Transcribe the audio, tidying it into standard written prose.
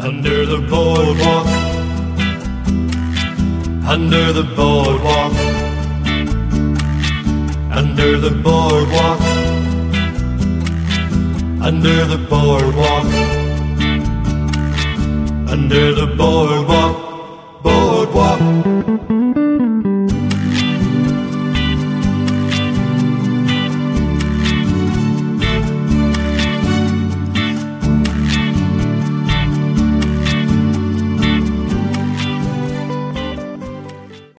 Under the boardwalk, under the boardwalk, under the boardwalk, under the boardwalk, under the boardwalk, boardwalk.